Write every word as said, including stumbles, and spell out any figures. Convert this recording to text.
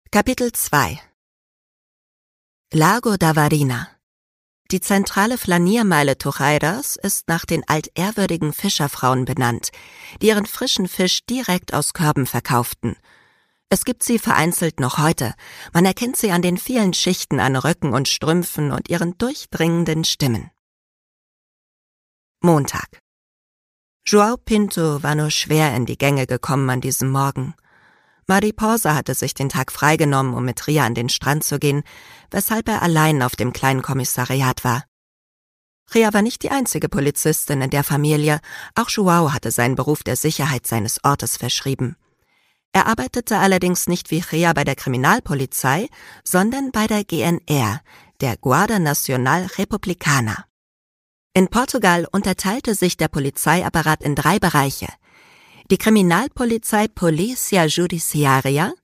Kapitel zwei. Lago da Varina. Die zentrale Flaniermeile Torreiras ist nach den altehrwürdigen Fischerfrauen benannt, die ihren frischen Fisch direkt aus Körben verkauften. Es gibt sie vereinzelt noch heute. Man erkennt sie an den vielen Schichten an Röcken und Strümpfen und ihren durchdringenden Stimmen. Montag. João Pinto war nur schwer in die Gänge gekommen an diesem Morgen. Mariposa hatte sich den Tag freigenommen, um mit Ria an den Strand zu gehen, weshalb er allein auf dem kleinen Kommissariat war. Ria war nicht die einzige Polizistin in der Familie, auch João hatte seinen Beruf der Sicherheit seines Ortes verschrieben. Er arbeitete allerdings nicht wie Ria bei der Kriminalpolizei, sondern bei der G N R, der Guarda Nacional Republicana. In Portugal unterteilte sich der Polizeiapparat in drei Bereiche: die Kriminalpolizei Polícia Judiciária,